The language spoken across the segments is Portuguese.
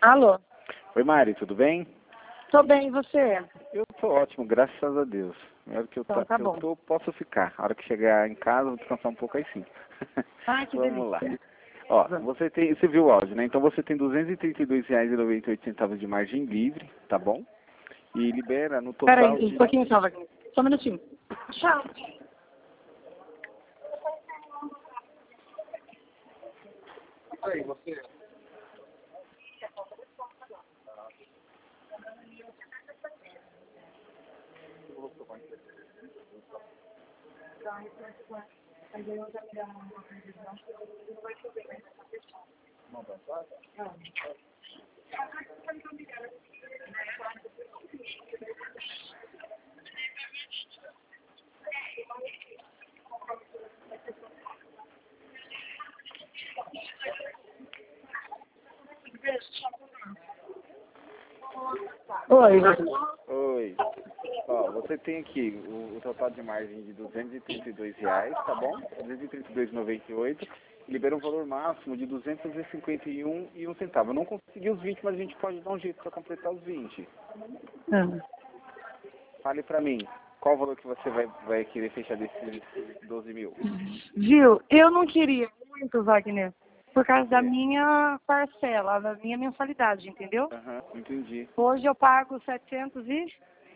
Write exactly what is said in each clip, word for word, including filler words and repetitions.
Alô? Oi, Mari, tudo bem? Tô bem, e você? Eu tô ótimo, graças a Deus. Melhor que eu, Então, tá, tá que eu bom. tô, posso ficar. A hora que chegar em casa, vou descansar um pouco aí sim. Ai, que Vamos lá. delícia. Ó, você tem, você viu o áudio, né? Então você tem duzentos e trinta e dois reais e noventa e oito centavos de margem livre, tá bom? E libera no Pera aí, total um de... pouquinho só, Wagner. Só um minutinho. Tchau. Aí, você... Oi. Oi. Ó, você tem aqui o, o total de margem de duzentos e trinta e dois reais, tá bom? duzentos e trinta e dois reais e noventa e oito centavos. Libera um valor máximo de duzentos e cinquenta e um reais e um centavo. Eu não consegui os vinte, mas a gente pode dar um jeito para completar os vinte. Ah. Fale pra mim, qual o valor que você vai, vai querer fechar desses doze mil? Viu? Eu não queria muito, Wagner, por causa da É. minha parcela, da minha mensalidade, entendeu? Aham, entendi. Hoje eu pago setecentos e...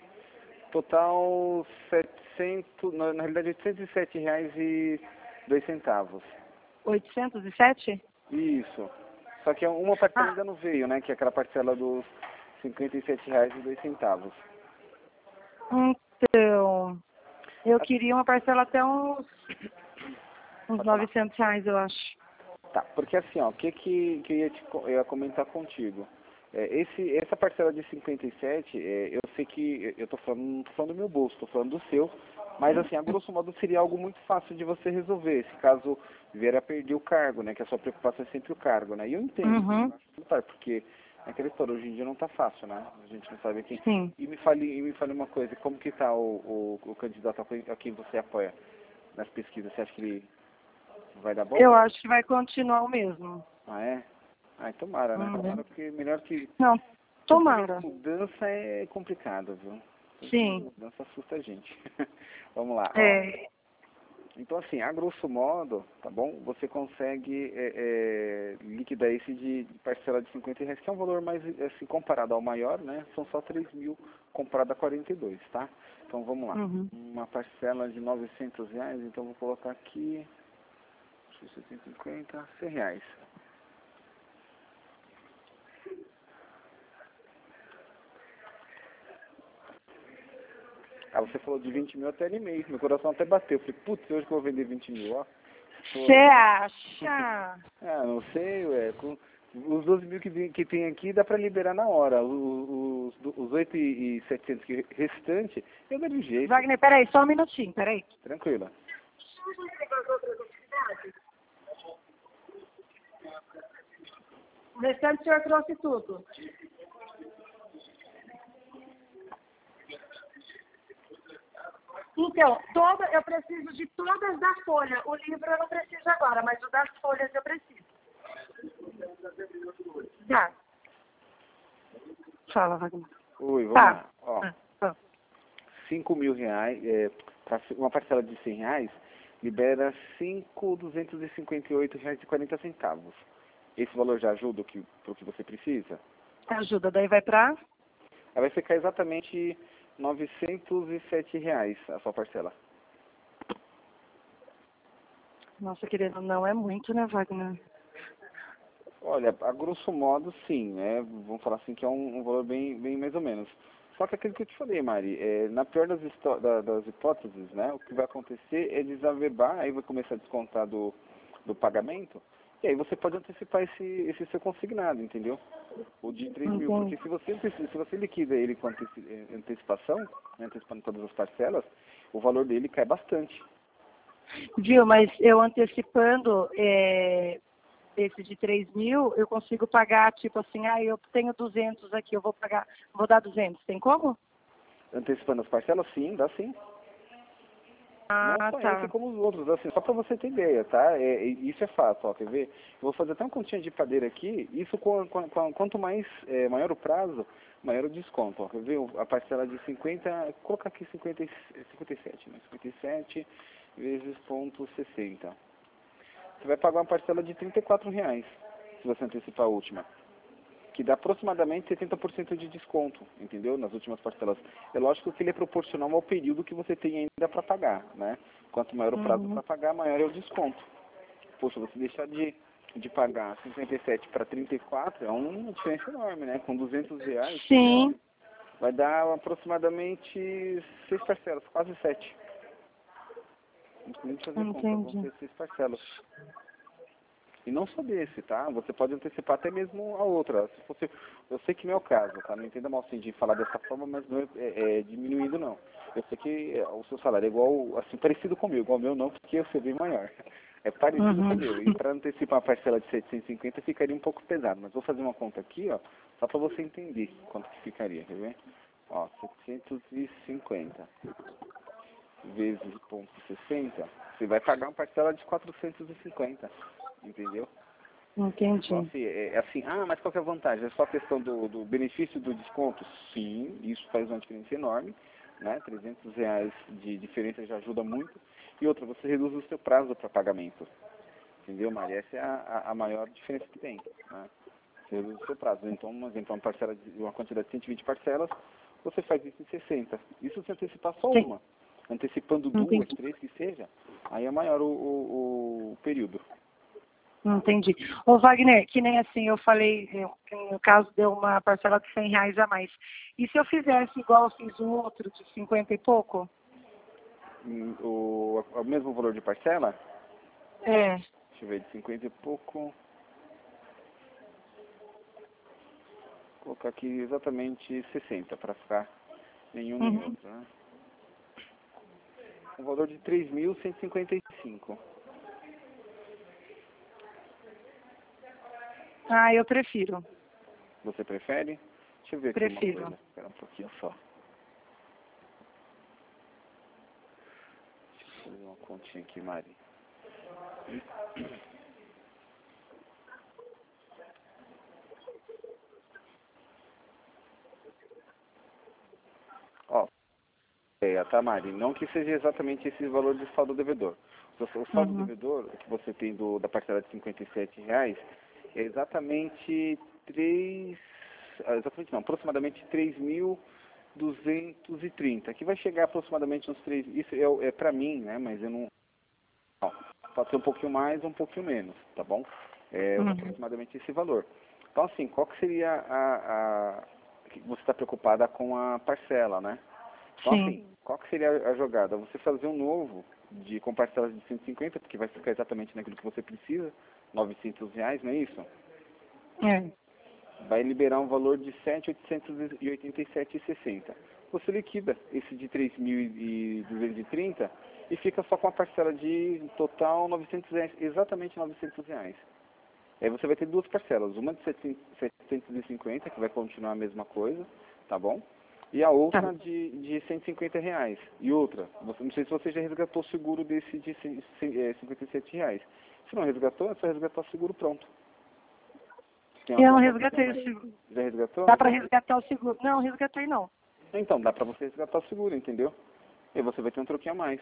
Total setecentos, na, na realidade oitocentos e sete reais e dois centavos. oitocentos e sete? Isso. Só que uma parcela Ah, ainda não veio, né? Que é aquela parcela dos cinquenta e sete reais e dois centavos. então... Eu queria uma parcela até uns, uns Pode falar. novecentos reais, eu acho. Tá, porque assim, ó, o que, que, que eu, ia te, co- eu ia comentar contigo? É, esse, essa parcela de cinquenta e sete, é, eu sei que, eu tô falando, não tô falando do meu bolso, tô falando do seu, mas assim, a grosso modo seria algo muito fácil de você resolver, se caso vier a perder o cargo, né, que a sua preocupação é sempre o cargo, né, e eu entendo, Uhum. eu acho que não tá, porque é aquela história, hoje em dia não tá fácil, né, a gente não sabe quem, Sim. e me fale, e me fale uma coisa, como que tá o, o, o candidato a quem a quem você apoia nas pesquisas, você acha que ele vai dar bom? Eu acho que vai continuar o mesmo. Ah, é? Ai, tomara, né? Uhum. Tomara, porque melhor que... Não, Tudo também tomara. mudança é complicado, viu? Tudo também Sim. mudança assusta a gente. Vamos lá, ó. É, Então, assim, a grosso modo, tá bom? Você consegue é, é, liquidar esse de parcela de cinquenta reais, que é um valor mais, assim, comparado ao maior, né? São só três mil comparado a quarenta e dois, tá? Então, vamos lá. uhum. Uma parcela de novecentos reais, então vou colocar aqui... setecentos e cinquenta, cem reais. Ah, você falou de vinte mil, até animei. Meu coração até bateu. Falei, putz, hoje que eu vou vender vinte mil, ó. Você Tô... acha? Ah, não sei, ué. Com os doze mil que, vem- que tem aqui dá pra liberar na hora. Os, os, os oito mil e setecentos que restante, eu dou de jeito. Wagner, peraí, só um minutinho, peraí. Tranquila. O restante o senhor trouxe tudo. Então, toda, eu preciso de todas da folha. O livro eu não preciso agora, mas o das folhas eu preciso. Tá. Fala, Wagner. Oi, vamos Tá. lá. Ó, Ah, tá. cinco mil reais, é, pra uma parcela de cem reais, libera cinco mil duzentos e cinquenta e oito reais e quarenta centavos. Esse valor já ajuda o que, pro que você precisa? Ajuda, daí vai pra... Aí vai ficar exatamente novecentos e sete reais a sua parcela. Nossa, querido, não é muito, né, Wagner? Olha, a grosso modo, sim, né? Vamos falar assim que é um, um valor bem, bem mais ou menos. Só que aquilo que eu te falei, Mari, é, na pior das, histó- da- das hipóteses, né? O que vai acontecer é desaverbar, aí vai começar a descontar do, do pagamento, e aí você pode antecipar esse, esse seu consignado, entendeu? O de três mil, porque Entendi. se você, anteci- se você liquida ele com anteci- eh, antecipação, né, antecipando todas as parcelas, o valor dele cai bastante. Viu, mas eu antecipando é, esse de três mil, eu consigo pagar, tipo assim, ah, eu tenho duzentos aqui, eu vou pagar, vou dar duzentos. Tem como? Antecipando as parcelas, sim, dá sim. Ah, Não só tá. esse, como os outros, assim, só para você ter ideia, tá? É, é- isso é fato, ó, quer ver? Eu vou fazer até um continha de padeira aqui, isso com, com, com- quanto mais, é, maior o prazo, maior o desconto, ó, quer ver? A parcela de cinquenta, vou colocar aqui cinquenta, e- cinquenta e sete, né? cinquenta e sete vezes ponto sessenta. Você vai pagar uma parcela de trinta e quatro reais, se você antecipar a última, que dá aproximadamente setenta por cento de desconto, entendeu? Nas últimas parcelas. É lógico que ele é proporcional ao período que você tem ainda para pagar, né? Quanto maior o prazo Uhum. para pagar, maior é o desconto. Poxa, você deixar de, de pagar cinquenta e sete para trinta e quatro é uma diferença enorme, né? Com duzentos reais, Sim, vai dar aproximadamente seis parcelas, quase sete. Não precisa nem fazer conta, vão entendi. ser seis parcelas. E não só desse, tá? Você pode antecipar até mesmo a outra. Se fosse, eu sei que não é o caso, tá? Não entenda mal assim de falar dessa forma, mas não é, é, é diminuindo não. Eu sei que é, o seu salário é igual, assim, parecido com o meu, igual o meu não, porque eu sou bem maior. É parecido com o Uhum. meu. E para antecipar a parcela de setecentos e cinquenta ficaria um pouco pesado. Mas vou fazer uma conta aqui, ó, só para você entender quanto que ficaria, quer ver? Ó, setecentos e cinquenta vezes ponto sessenta, você vai pagar uma parcela de quatrocentos e cinquenta, entendeu? Então, Entendi. assim, é, é assim, ah, mas qual que é a vantagem? É só a questão do, do benefício do desconto? Sim, isso faz uma diferença enorme, né? trezentos reais de diferença já ajuda muito. E outra, você reduz o seu prazo para pagamento, entendeu, Maria? Essa é a, a, a maior diferença que tem, né? Você reduz o seu prazo. Então, um exemplo, uma parcela de uma quantidade de cento e vinte parcelas, você faz isso em sessenta. Isso se antecipar só Sim, uma. Antecipando duas, entendi. três, que seja, aí é maior o, o, o período. Entendi. Ô, Wagner, que nem assim eu falei, eu, que no caso deu uma parcela de cem reais a mais. E se eu fizesse igual eu fiz o outro, de cinquenta e pouco? Hum, O, o mesmo valor de parcela, É. deixa eu ver, de cinquenta e pouco, vou colocar aqui exatamente sessenta, para ficar nenhum nem Uhum. outro, né? Um valor de três mil cento e cinquenta e cinco. Ah, eu prefiro. Você prefere? Deixa eu ver aqui uma Prefiro. coisa. Espera um pouquinho só. Deixa eu fazer uma continha aqui, Mari. Ó, é, tá, Mari? Não que seja exatamente esse valor de saldo devedor. O o saldo Uhum. devedor que você tem do, da parcela de cinquenta e sete reais é exatamente três, ah, exatamente não, aproximadamente três mil duzentos e trinta, que vai chegar aproximadamente uns três, isso é, é para mim, né, mas eu não, não, pode ser um pouquinho mais ou um pouquinho menos, tá bom? É Uhum. aproximadamente esse valor. Então, assim, qual que seria a, a que você está preocupada com a parcela, né? Então, Sim. assim, qual que seria a jogada? Você fazer um novo de com parcelas de cento e cinquenta, porque vai ficar exatamente naquilo que você precisa, novecentos reais, não é isso? É. Vai liberar um valor de sete mil oitocentos e oitenta e sete reais e sessenta centavos. Você liquida esse de três mil duzentos e trinta e fica só com a parcela de total novecentos reais, exatamente novecentos reais. Aí você vai ter duas parcelas, uma de setecentos e cinquenta, que vai continuar a mesma coisa, tá bom? E a Tá. outra de, de cento e cinquenta reais. E outra, você, não sei se você já resgatou o seguro desse de cin- cin- eh, cinquenta e sete reais. Se não resgatou, é só resgatar o seguro pronto. Tem Eu não alguma resgatei complicação? o seguro. Já resgatou? Dá para Então, resgatar o seguro? Não, resgatei não. então dá pra você resgatar o seguro, entendeu? E você vai ter um troquinho a mais.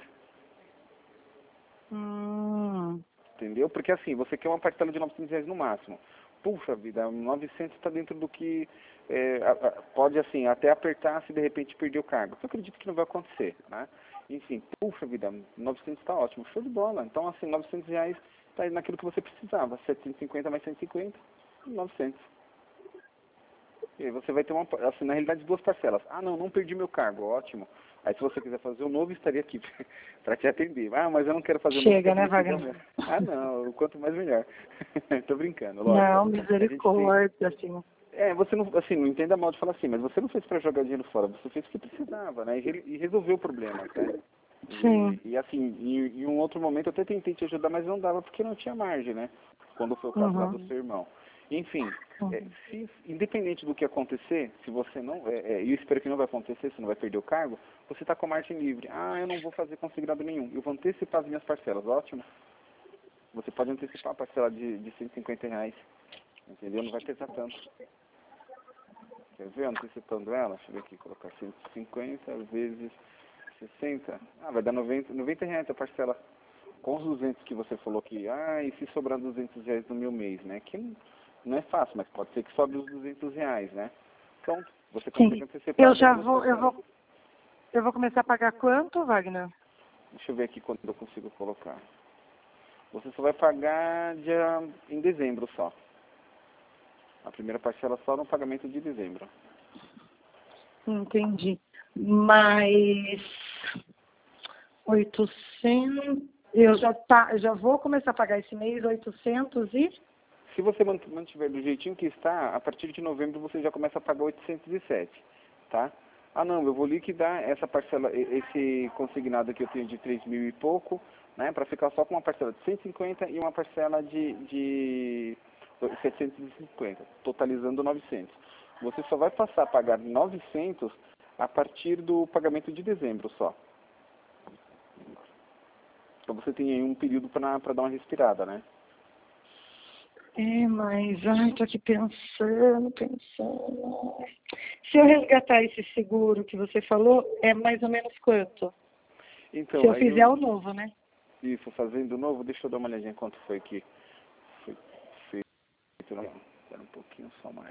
Hum. Entendeu? Porque assim, você quer uma parcela de novecentos reais no máximo. Puxa vida, novecentos está dentro do que é, a- a- pode assim, até apertar se de repente perder o cargo. Eu acredito que não vai acontecer, né? Enfim, puxa vida, novecentos está ótimo, show de bola. Então assim, novecentos reais está naquilo que você precisava. setecentos e cinquenta mais cento e cinquenta, novecentos. E aí você vai ter uma, assim, na realidade, duas parcelas. Ah, não, não perdi meu cargo, ótimo. Aí se você quiser fazer o novo, estaria aqui para te atender. Ah, mas eu não quero fazer o novo, Chega, quero né, liquidar o Wagner? meu. Ah, não, quanto mais melhor. Tô brincando, lógico. Não, A gente tem... misericórdia, assim. É, você não, assim, não entenda mal de falar assim, mas você não fez para jogar dinheiro fora, você fez o que precisava, né? E, re- e resolveu o problema, né? Sim. E, e assim, em, em um outro momento eu até tentei te ajudar, mas não dava porque não tinha margem, né? Quando foi o caso lá do Uhum. seu irmão. Enfim, Uhum. é, se, independente do que acontecer, se você não, é, é, eu espero que não vai acontecer, você não vai perder o cargo, você está com a margem livre. Ah, eu não vou fazer consignado nenhum, eu vou antecipar as minhas parcelas, ótimo. Você pode antecipar a parcela de, de cento e cinquenta reais, entendeu? Não vai pesar tanto. Quer ver? Antecipando ela, deixa eu ver aqui, colocar cento e cinquenta vezes sessenta, ah, vai dar noventa, noventa reais a parcela. Com os duzentos que você falou que, ah, e se sobrar duzentos reais no meu mês, né? Que não, não é fácil, mas pode ser que sobre os duzentos reais, né? Pronto, você consegue Sim. antecipar Eu essas já duas vou, eu parcelas. vou, eu vou começar a pagar quanto, Wagner? Deixa eu ver aqui quando eu consigo colocar. Você só vai pagar dia, em dezembro só. A primeira parcela só no pagamento de dezembro. Entendi. Mas oitocentos, eu já, tá, já vou começar a pagar esse mês oitocentos e... Se você mantiver do jeitinho que está, a partir de novembro você já começa a pagar oitocentos e sete, tá? Ah não, eu vou liquidar essa parcela, esse consignado que eu tenho de três mil e pouco, né? Para ficar só com uma parcela de cento e cinquenta e uma parcela de, de setecentos e cinquenta, totalizando novecentos. Você só vai passar a pagar novecentos a partir do pagamento de dezembro só. Então você tem aí um período para dar uma respirada, né? É, mas, ai, tô aqui pensando, pensando. Se eu resgatar esse seguro que você falou, é mais ou menos quanto? Então, Se eu aí fizer eu, o novo, né? isso, fazendo novo, deixa eu dar uma olhadinha quanto foi que foi feito. Não, espera um pouquinho só, Mari.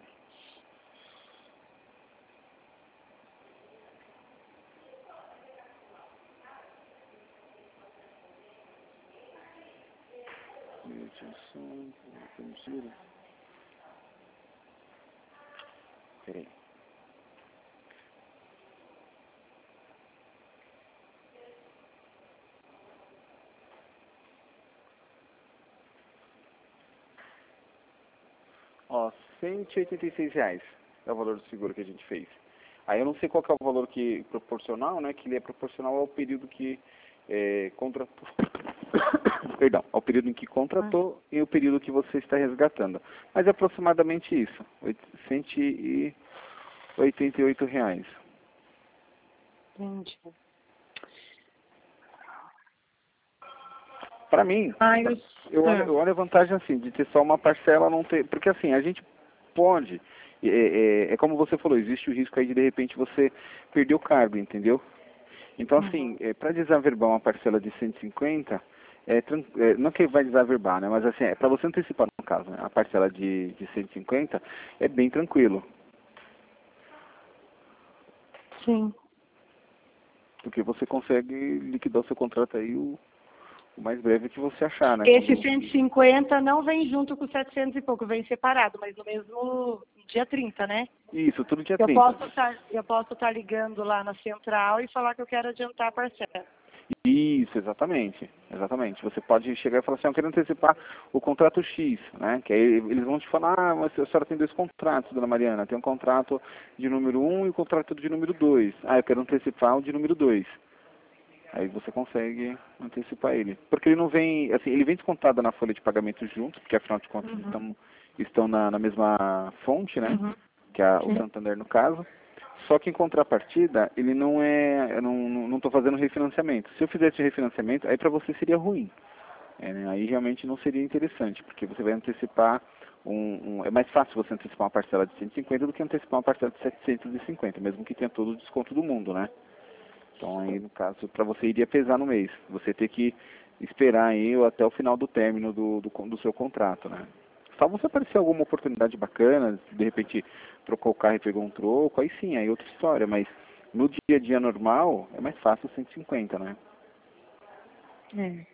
Peraí. Ó, cento e oitenta e seis reais é o valor do seguro que a gente fez. Aí eu não sei qual que é o valor que proporcional, né? Que ele é proporcional ao período que é, contratou. Perdão, ao período em que contratou e o período que você está resgatando. Mas é aproximadamente isso, cento e oitenta e oito reais. Entendi. Para mim, Ah, eu... eu olho, eu olho a vantagem assim, de ter só uma parcela, não ter. Porque assim, a gente pode. É, é, é como você falou, existe o risco aí de de repente você perder o cargo, entendeu? Então assim, Uhum. é, para desaverbar uma parcela de cento e cinquenta, é, tran- é, não que vai desaverbar, né? Mas assim, é para você antecipar no caso, né? A parcela de, de cento e cinquenta é bem tranquilo. Sim. Porque você consegue liquidar o seu contrato aí o, o mais breve que você achar, né? Esse Quando cento e cinquenta não vem junto com setecentos e pouco, vem separado, mas no mesmo dia trinta, né? isso, tudo dia Eu trinta. posso estar, eu posso estar ligando lá na central e falar que eu quero adiantar a parcela. Isso, exatamente. Exatamente. Você pode chegar e falar assim, eu quero antecipar o contrato X, né? Que aí eles vão te falar, ah, mas a senhora tem dois contratos, dona Mariana. Tem um contrato de número um e o contrato de número dois. Ah, eu quero antecipar o de número dois. Aí você consegue antecipar ele. Porque ele não vem, assim, ele vem descontado na folha de pagamento junto, porque afinal de contas Uhum. estão, estão na, na mesma fonte, né? Uhum. Que é a, o Sim. Santander no caso. Só que em contrapartida, ele não é, eu não estou fazendo refinanciamento. Se eu fizesse refinanciamento, aí para você seria ruim. É, né? Aí realmente não seria interessante, porque você vai antecipar, um, um, é mais fácil você antecipar uma parcela de cento e cinquenta do que antecipar uma parcela de setecentos e cinquenta, mesmo que tenha todo o desconto do mundo, né? Então aí no caso, para você iria pesar no mês. Você ter que esperar aí até o final do término do, do, do seu contrato, né? Só você aparecer alguma oportunidade bacana, de repente trocou o carro e pegou um troco, aí sim, aí outra história, mas no dia a dia normal é mais fácil cento e cinquenta, né? É.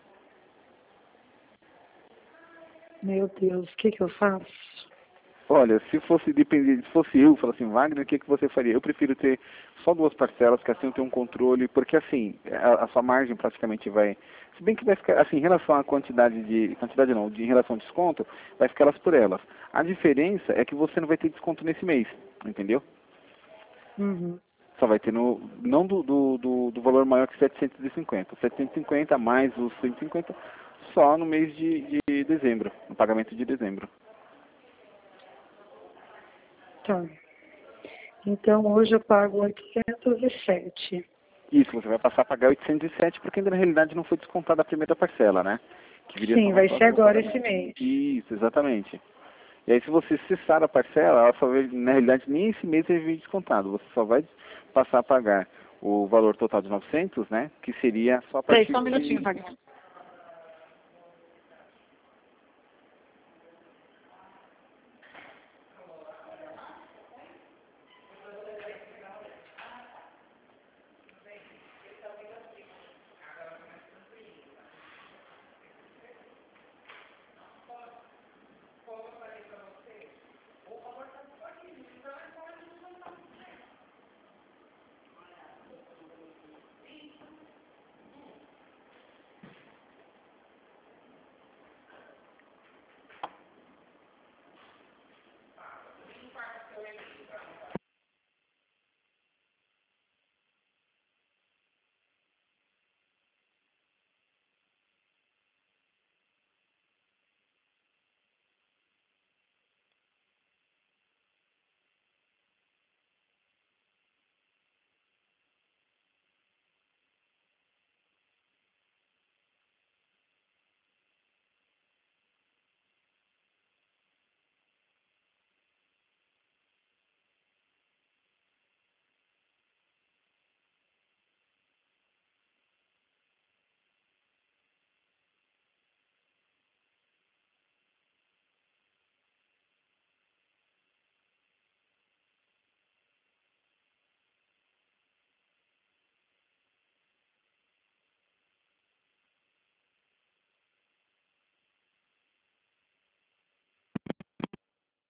Meu Deus, o que que eu faço? Olha, se fosse depender, se fosse eu, falar assim, Wagner, o que, que você faria? Eu prefiro ter só duas parcelas, que assim eu tenho um controle, porque assim, a, a sua margem praticamente vai, se bem que vai ficar, assim, em relação à quantidade de, quantidade não, de, em relação ao desconto, vai ficar elas por elas. A diferença é que você não vai ter desconto nesse mês, entendeu? Uhum. Só vai ter no, não do, do, do, do valor maior que setecentos e cinquenta. setecentos e cinquenta mais os cento e cinquenta só no mês de, de dezembro, no pagamento de dezembro. Tá. Então, hoje eu pago oitocentos e sete. Isso, você vai passar a pagar oitocentos e sete porque ainda na realidade não foi descontada a primeira parcela, né? Que viria Sim, só vai no ser agora pagamento. esse mês. Isso, exatamente. E aí se você cessar a parcela, ela só vai, na realidade nem esse mês vai vir descontado. Você só vai passar a pagar o valor total de novecentos, né? Que seria só a Peraí, partir só um minutinho, de... Wagner.